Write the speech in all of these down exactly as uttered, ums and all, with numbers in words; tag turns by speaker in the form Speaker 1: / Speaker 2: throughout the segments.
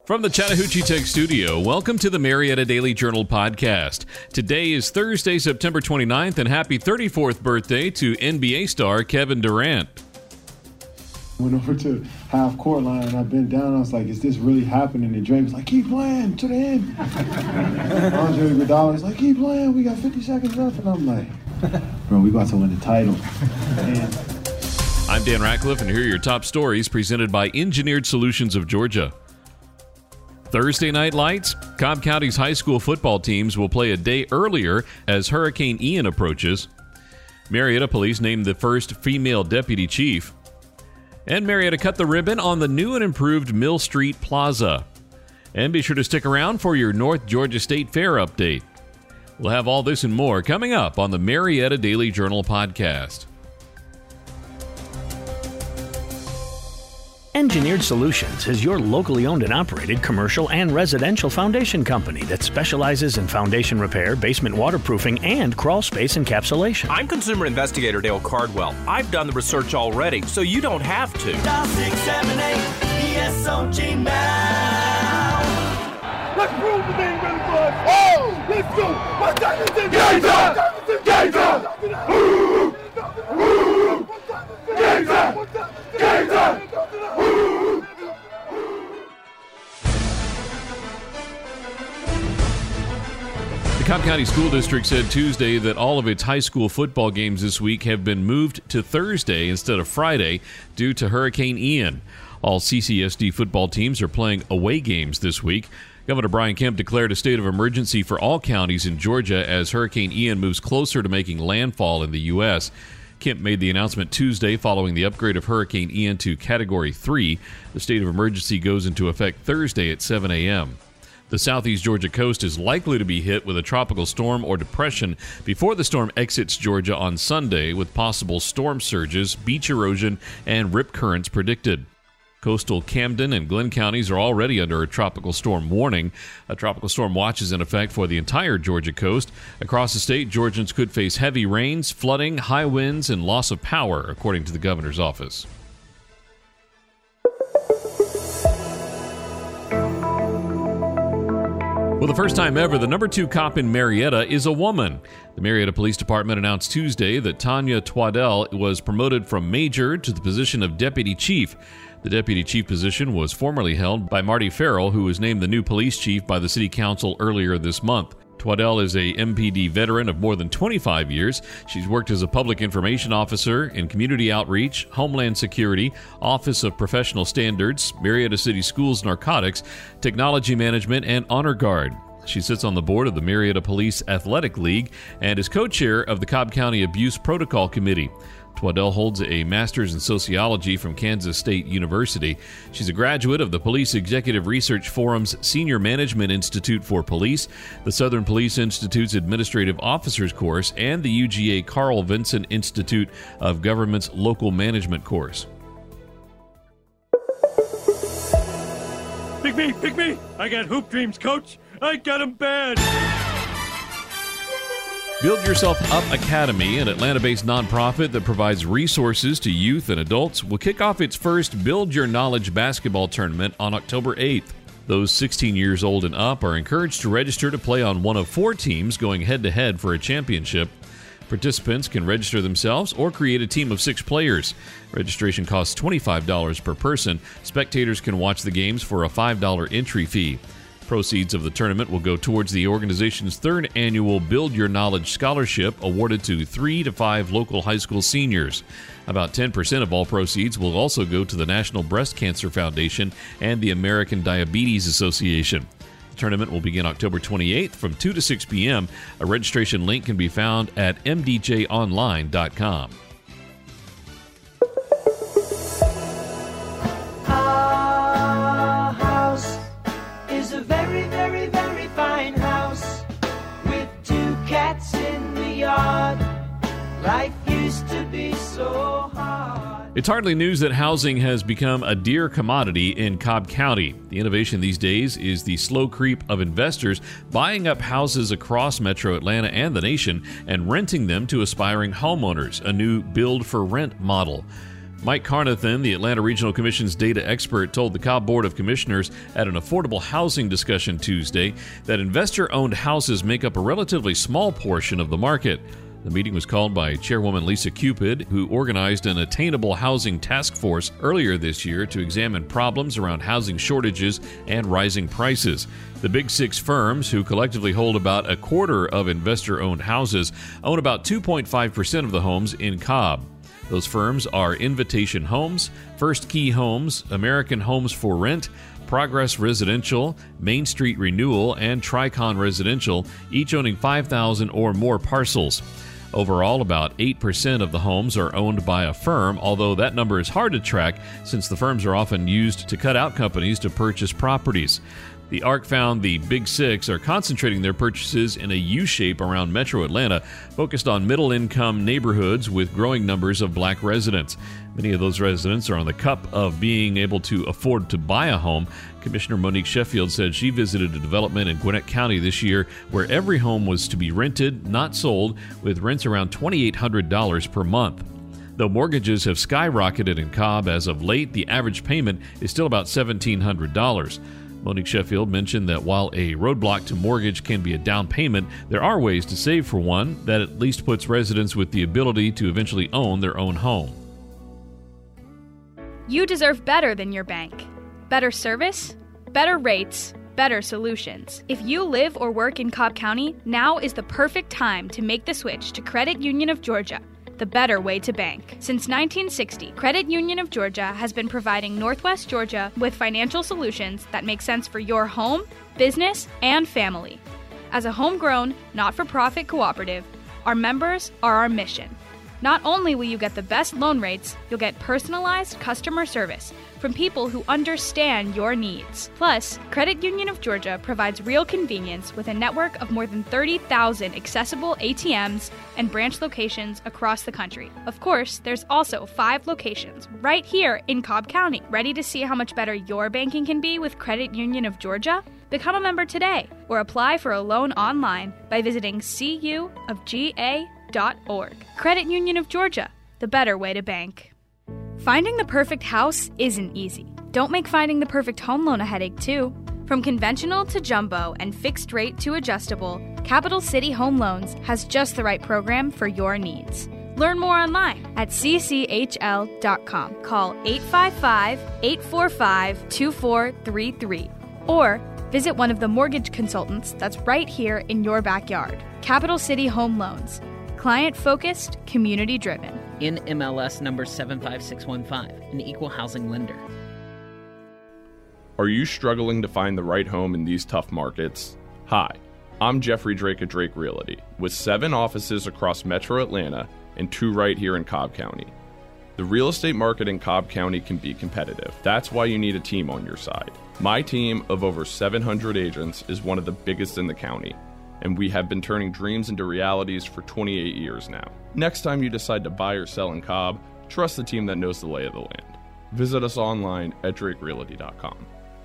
Speaker 1: From the Chattahoochee Tech Studio, welcome to the Marietta Daily Journal podcast. Today is Thursday, September twenty-ninth, and happy thirty-fourth birthday to N B A star Kevin Durant.
Speaker 2: Went over to half court line and I bent down. I was like, is this really happening? And Drake was like, keep playing to the end. Andre Iguodala was like, keep playing. We got fifty seconds left. And I'm like, bro, we about to win the title. And
Speaker 1: I'm Dan Ratcliffe, and here are your top stories presented by Engineered Solutions of Georgia. Thursday night lights, Cobb County's high school football teams will play a day earlier as Hurricane Ian approaches. Marietta police named the first female deputy chief. And Marietta cut the ribbon on the new and improved Mill Street Plaza. And be sure to stick around for your North Georgia State Fair update. We'll have all this and more coming up on the Marietta Daily Journal podcast.
Speaker 3: Engineered Solutions is your locally owned and operated commercial and residential foundation company that specializes in foundation repair, basement waterproofing, and crawl space encapsulation.
Speaker 4: I'm consumer investigator Dale Cardwell. I've done the research already, so you don't have to.
Speaker 5: Dial six seven eight E S O G now.
Speaker 6: Let's prove the thing really fun. Oh, let's go. What's that? Games up. Games up. Games up. Games up.
Speaker 1: The Cobb County School District said Tuesday that all of its high school football games this week have been moved to Thursday instead of Friday due to Hurricane Ian. All C C S D football teams are playing away games this week. Governor Brian Kemp declared a state of emergency for all counties in Georgia as Hurricane Ian moves closer to making landfall in the U S Kemp made the announcement Tuesday following the upgrade of Hurricane Ian to Category three. The state of emergency goes into effect Thursday at seven a.m. The southeast Georgia coast is likely to be hit with a tropical storm or depression before the storm exits Georgia on Sunday, with possible storm surges, beach erosion, and rip currents predicted. Coastal Camden and Glenn counties are already under a tropical storm warning. A tropical storm watch is in effect for the entire Georgia coast. Across the state, Georgians could face heavy rains, flooding, high winds, and loss of power, according to the governor's office. For the first time ever, the number two cop in Marietta is a woman. The Marietta Police Department announced Tuesday that Tanya Twaddell was promoted from major to the position of deputy chief. The deputy chief position was formerly held by Marty Farrell, who was named the new police chief by the city council earlier this month. Twaddell is a M P D veteran of more than twenty-five years. She's worked as a public information officer in community outreach, Homeland Security, Office of Professional Standards, Marietta City Schools Narcotics, Technology Management, and Honor Guard. She sits on the board of the Marietta Police Athletic League and is co-chair of the Cobb County Abuse Protocol Committee. Twaddell holds a master's in sociology from Kansas State University. She's a graduate of the Police Executive Research Forum's Senior Management Institute for Police, the Southern Police Institute's Administrative Officers course, and the U G A Carl Vinson Institute of Government's Local Management course.
Speaker 6: Pick me, pick me. I got hoop dreams, coach. I got them bad.
Speaker 1: Build Yourself Up Academy, an Atlanta-based nonprofit that provides resources to youth and adults, will kick off its first Build Your Knowledge basketball tournament on October eighth. Those sixteen years old and up are encouraged to register to play on one of four teams going head-to-head for a championship. Participants can register themselves or create a team of six players. Registration costs twenty-five dollars per person. Spectators can watch the games for a five dollars entry fee. Proceeds of the tournament will go towards the organization's third annual Build Your Knowledge Scholarship, awarded to three to five local high school seniors. About ten percent of all proceeds will also go to the National Breast Cancer Foundation and the American Diabetes Association. The tournament will begin October twenty-eighth from two to six p.m. A registration link can be found at m d j online dot com.
Speaker 5: Our house is a very, very, very fine house with two cats in the yard. Life used to be so hard.
Speaker 1: It's hardly news that housing has become a dear commodity in Cobb County. The innovation these days is the slow creep of investors buying up houses across Metro Atlanta and the nation and renting them to aspiring homeowners, a new build-for-rent model. Mike Carnathan, the Atlanta Regional Commission's data expert, told the Cobb Board of Commissioners at an affordable housing discussion Tuesday that investor-owned houses make up a relatively small portion of the market. The meeting was called by Chairwoman Lisa Cupid, who organized an attainable housing task force earlier this year to examine problems around housing shortages and rising prices. The Big Six firms, who collectively hold about a quarter of investor-owned houses, own about two point five percent of the homes in Cobb. Those firms are Invitation Homes, First Key Homes, American Homes for Rent, Progress Residential, Main Street Renewal, and Tricon Residential, each owning five thousand or more parcels. Overall, about eight percent of the homes are owned by a firm, although that number is hard to track since the firms are often used to cut out companies to purchase properties. The A R C found the Big Six are concentrating their purchases in a U-shape around Metro Atlanta, focused on middle-income neighborhoods with growing numbers of black residents. Many of those residents are on the cusp of being able to afford to buy a home. Commissioner Monique Sheffield said she visited a development in Gwinnett County this year where every home was to be rented, not sold, with rents around two thousand eight hundred dollars per month. Though mortgages have skyrocketed in Cobb as of late, the average payment is still about one thousand seven hundred dollars. Monique Sheffield mentioned that while a roadblock to mortgage can be a down payment, there are ways to save for one that at least puts residents with the ability to eventually own their own home.
Speaker 7: You deserve better than your bank. Better service, better rates, better solutions. If you live or work in Cobb County, now is the perfect time to make the switch to Credit Union of Georgia, the better way to bank. Since nineteen sixty, Credit Union of Georgia has been providing Northwest Georgia with financial solutions that make sense for your home, business, and family. As a homegrown, not-for-profit cooperative, our members are our mission. Not only will you get the best loan rates, you'll get personalized customer service from people who understand your needs. Plus, Credit Union of Georgia provides real convenience with a network of more than thirty thousand accessible A T Ms and branch locations across the country. Of course, there's also five locations right here in Cobb County. Ready to see how much better your banking can be with Credit Union of Georgia? Become a member today or apply for a loan online by visiting c u of g a dot org. Credit Union of Georgia, the better way to bank. Finding the perfect house isn't easy. Don't make finding the perfect home loan a headache, too. From conventional to jumbo and fixed rate to adjustable, Capital City Home Loans has just the right program for your needs. Learn more online at c c h l dot com. Call eight five five, eight four five, two four three three or visit one of the mortgage consultants that's right here in your backyard. Capital City Home Loans. Client-focused, community-driven.
Speaker 8: N M L S number seven five six one five, an equal housing lender.
Speaker 9: Are you struggling to find the right home in these tough markets? Hi, I'm Jeffrey Drake at Drake Realty, with seven offices across Metro Atlanta and two right here in Cobb County. The real estate market in Cobb County can be competitive. That's why you need a team on your side. My team of over seven hundred agents is one of the biggest in the county, and we have been turning dreams into realities for twenty-eight years now. Next time you decide to buy or sell in Cobb, trust the team that knows the lay of the land. Visit us online at drake realty dot com.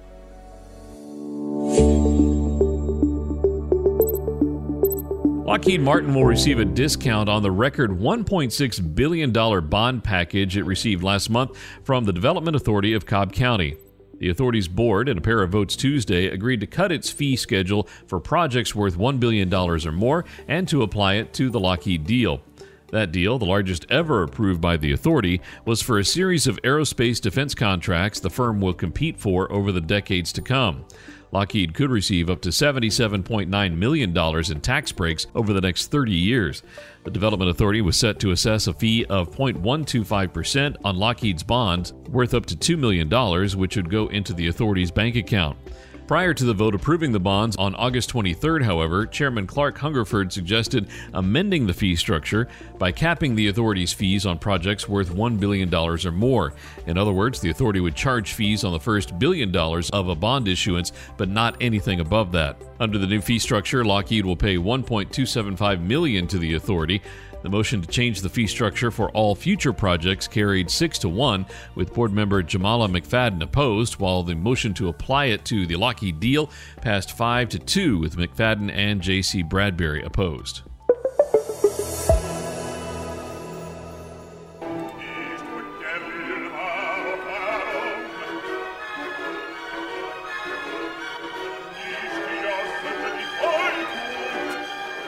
Speaker 1: Lockheed Martin will receive a discount on the record one point six billion dollars bond package it received last month from the Development Authority of Cobb County. The authority's board, in a pair of votes Tuesday, agreed to cut its fee schedule for projects worth one billion dollars or more and to apply it to the Lockheed deal. That deal, the largest ever approved by the authority, was for a series of aerospace defense contracts the firm will compete for over the decades to come. Lockheed could receive up to seventy-seven point nine million dollars in tax breaks over the next thirty years. The Development Authority was set to assess a fee of zero point one two five percent on Lockheed's bonds worth up to two million dollars, which would go into the authority's bank account. Prior to the vote approving the bonds on August twenty-third, however, Chairman Clark Hungerford suggested amending the fee structure by capping the authority's fees on projects worth one billion dollars or more. In other words, the authority would charge fees on the first billion dollars of a bond issuance, but not anything above that. Under the new fee structure, Lockheed will pay one point two seven five million dollars to the authority. The motion to change the fee structure for all future projects carried six to one, with board member Jamala McFadden opposed, while the motion to apply it to the Lockheed deal passed five to two, with McFadden and J C Bradbury opposed.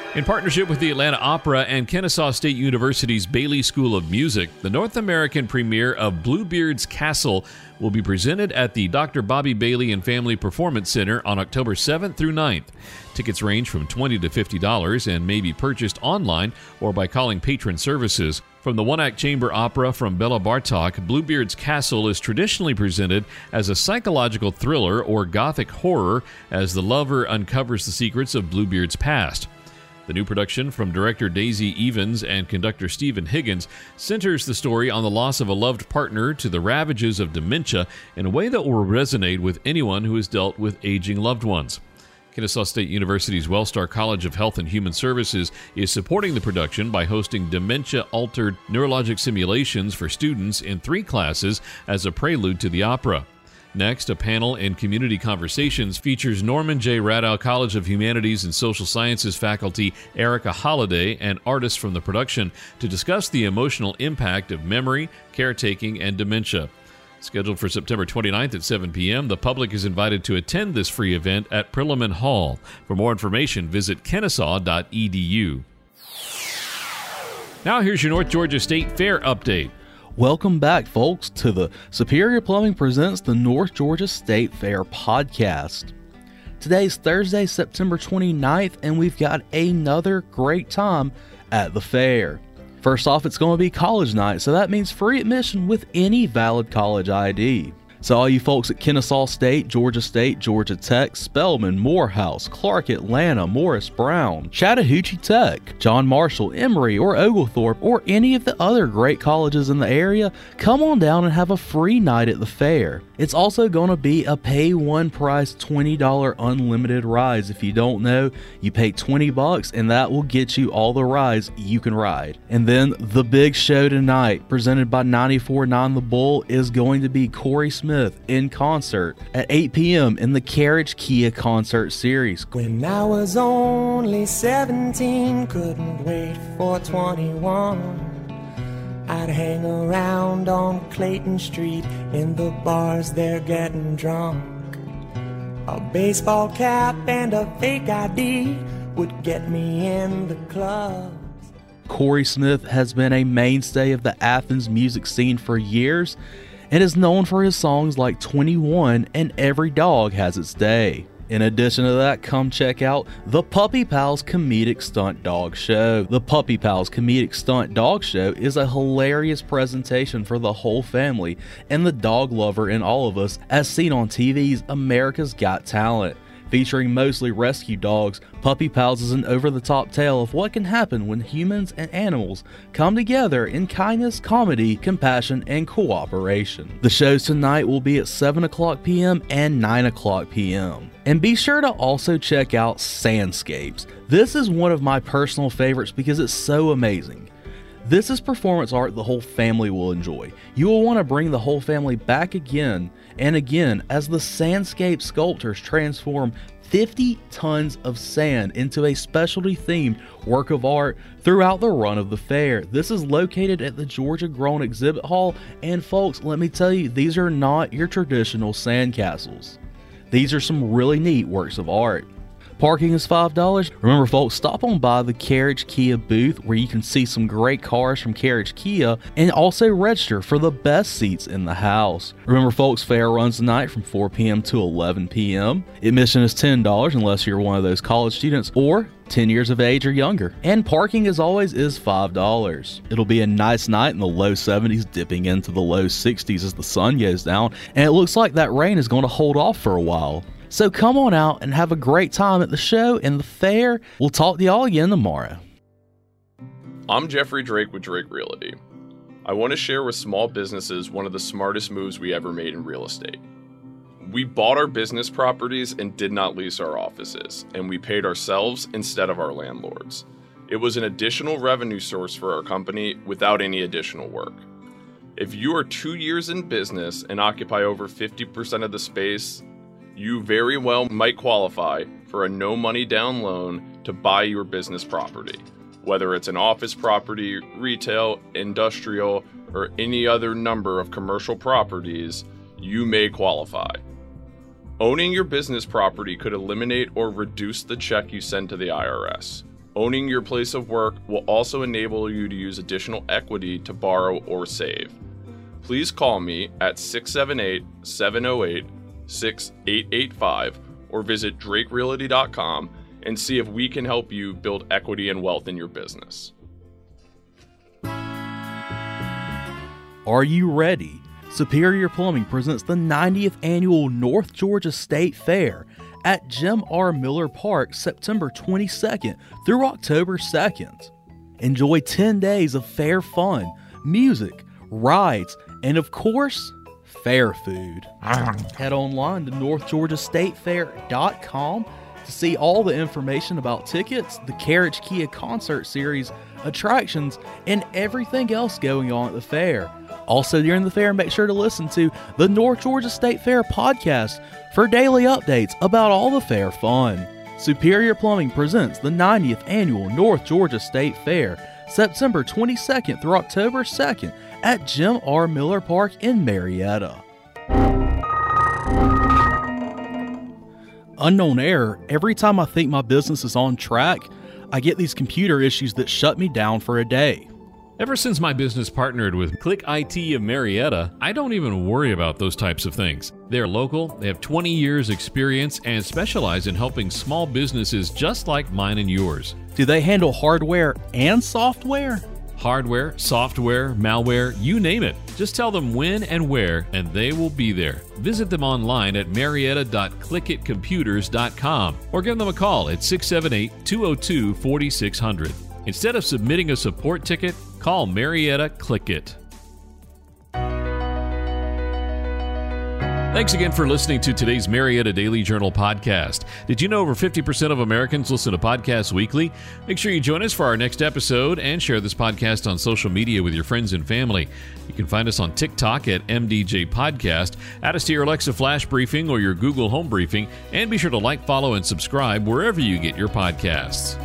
Speaker 1: In partnership with the Atlanta Opera and Kennesaw State University's Bailey School of Music, the North American premiere of Bluebeard's Castle will be presented at the Doctor Bobby Bailey and Family Performance Center on October seventh through ninth. Tickets range from twenty dollars to fifty dollars and may be purchased online or by calling patron services. From the one-act chamber opera from Bela Bartok, Bluebeard's Castle is traditionally presented as a psychological thriller or gothic horror as the lover uncovers the secrets of Bluebeard's past. The new production from director Daisy Evans and conductor Stephen Higgins centers the story on the loss of a loved partner to the ravages of dementia in a way that will resonate with anyone who has dealt with aging loved ones. Kennesaw State University's Wellstar College of Health and Human Services is supporting the production by hosting dementia-altered neurologic simulations for students in three classes as a prelude to the opera. Next, a panel in Community Conversations features Norman J. Radow College of Humanities and Social Sciences faculty Erica Holliday and artists from the production to discuss the emotional impact of memory, caretaking, and dementia. Scheduled for September twenty-ninth at seven p.m., the public is invited to attend this free event at Perelman Hall. For more information, visit kennesaw dot e d u. Now here's your North Georgia State Fair update.
Speaker 10: Welcome back, folks, to the Superior Plumbing Presents the North Georgia State Fair podcast. Today's Thursday, September twenty-ninth, and we've got another great time at the fair. First off, it's going to be college night, so that means free admission with any valid college I D. So all you folks at Kennesaw State, Georgia State, Georgia Tech, Spelman, Morehouse, Clark Atlanta, Morris Brown, Chattahoochee Tech, John Marshall, Emory, or Oglethorpe, or any of the other great colleges in the area, come on down and have a free night at the fair. It's also going to be a pay one price twenty dollars unlimited rides. If you don't know, you pay twenty bucks and that will get you all the rides you can ride. And then the big show tonight, presented by ninety-four point nine The Bull, is going to be Corey Smith in concert at eight p.m. in the Carriage Kia concert series.
Speaker 5: When I was only seventeen, couldn't wait for twenty-one. I'd hang around on Clayton Street in the bars, they're getting drunk. A baseball cap and a fake I D would get me in the club.
Speaker 10: Corey Smith has been a mainstay of the Athens music scene for years and is known for his songs like twenty-one and Every Dog Has Its Day. In addition to that, come check out the Puppy Pals Comedic Stunt Dog Show. The Puppy Pals Comedic Stunt Dog Show is a hilarious presentation for the whole family and the dog lover in all of us, as seen on T V's America's Got Talent. Featuring mostly rescue dogs, Puppy Pals is an over-the-top tale of what can happen when humans and animals come together in kindness, comedy, compassion, and cooperation. The shows tonight will be at seven o'clock p.m. and nine o'clock p.m. And be sure to also check out Sandscapes. This is one of my personal favorites because it's so amazing. This is performance art the whole family will enjoy. You will want to bring the whole family back again and again as the Sandscape sculptors transform fifty tons of sand into a specialty themed work of art throughout the run of the fair. This is located at the Georgia Grown Exhibit Hall, and folks, let me tell you, these are not your traditional sandcastles. These are some really neat works of art. Parking is five dollars. Remember, folks, stop on by the Carriage Kia booth where you can see some great cars from Carriage Kia and also register for the best seats in the house. Remember, folks, fair runs tonight from four p.m. to eleven p.m. Admission is ten dollars unless you're one of those college students or ten years of age or younger. And parking, as always, is five dollars. It'll be a nice night in the low seventies, dipping into the low sixties as the sun goes down, and it looks like that rain is going to hold off for a while. So come on out and have a great time at the show and the fair. We'll talk to y'all again tomorrow.
Speaker 9: I'm Jeffrey Drake with Drake Realty. I want to share with small businesses one of the smartest moves we ever made in real estate. We bought our business properties and did not lease our offices, and we paid ourselves instead of our landlords. It was an additional revenue source for our company without any additional work. If you are two years in business and occupy over fifty percent of the space, you very well might qualify for a no money down loan to buy your business property. Whether it's an office property, retail, industrial, or any other number of commercial properties, you may qualify. Owning your business property could eliminate or reduce the check you send to the I R S. Owning your place of work will also enable you to use additional equity to borrow or save. Please call me at six seven eight, seven oh eight, six eight eight five or visit drake realty dot com and see if we can help you build equity and wealth in your business.
Speaker 10: Are you ready? Superior Plumbing presents the ninetieth Annual North Georgia State Fair at Jim R. Miller Park, September twenty-second through October second. Enjoy ten days of fair fun, music, rides, and of course, fair food. Head online to north georgia state fair dot com to see all the information about tickets, the Carriage Kia concert series, attractions, and everything else going on at the fair. Also during the fair, make sure to listen to the North Georgia State Fair podcast for daily updates about all the fair fun. Superior Plumbing presents the ninetieth Annual North Georgia State Fair, September twenty-second through October second at Jim R. Miller Park in Marietta. Unknown error, every time I think my business is on track, I get these computer issues that shut me down for a day.
Speaker 1: Ever since my business partnered with Click I T of Marietta, I don't even worry about those types of things. They're local, they have twenty years experience, and specialize in helping small businesses just like mine and yours.
Speaker 10: Do they handle hardware and software?
Speaker 1: Hardware, software, malware, you name it. Just tell them when and where, and they will be there. Visit them online at marietta dot click it computers dot com or give them a call at six seven eight, two oh two, four six zero zero. Instead of submitting a support ticket, call Marietta Click It. Thanks again for listening to today's Marietta Daily Journal podcast. Did you know over fifty percent of Americans listen to podcasts weekly? Make sure you join us for our next episode and share this podcast on social media with your friends and family. You can find us on TikTok at M D J Podcast, add us to your Alexa Flash Briefing or your Google Home Briefing, and be sure to like, follow, and subscribe wherever you get your podcasts.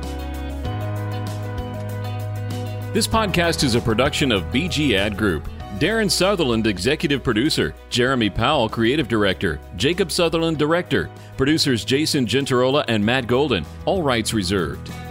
Speaker 1: This podcast is a production of B G Ad Group. Darren Sutherland, Executive Producer. Jeremy Powell, Creative Director. Jacob Sutherland, Director. Producers Jason Gentarola and Matt Golden. All rights reserved.